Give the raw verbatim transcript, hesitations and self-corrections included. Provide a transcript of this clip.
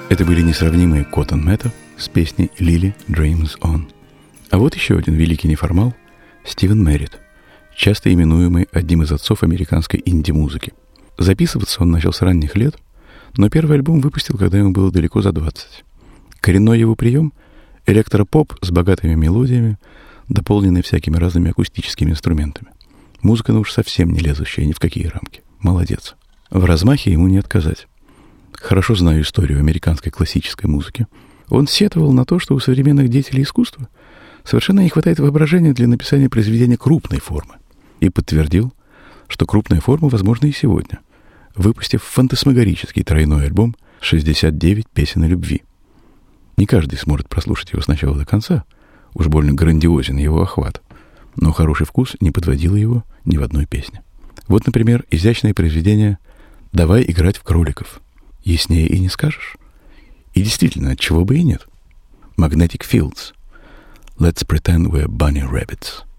Это были несравнимые Cotton Mather с песней «Lily Dreams On». А вот еще один великий неформал — Стивен Мерритт, часто именуемый одним из отцов американской инди-музыки. Записываться он начал с ранних лет, но первый альбом выпустил, когда ему было далеко за двадцать. Коренной его прием — электропоп с богатыми мелодиями, дополненный всякими разными акустическими инструментами. Музыка, ну уж совсем не лезущая ни в какие рамки. Молодец. В размахе ему не отказать. Хорошо знаю историю американской классической музыки. Он сетовал на то, что у современных деятелей искусства совершенно не хватает воображения для написания произведения крупной формы. И подтвердил, что крупная форма возможна и сегодня, выпустив фантасмагорический тройной альбом «шестьдесят девять песен о любви». Не каждый сможет прослушать его с начала до конца, уж больно грандиозен его охват, но хороший вкус не подводил его ни в одной песне. Вот, например, изящное произведение «Давай играть в кроликов». Яснее и не скажешь. И действительно, отчего бы и нет. Magnetic Fields. Let's pretend we're bunny rabbits.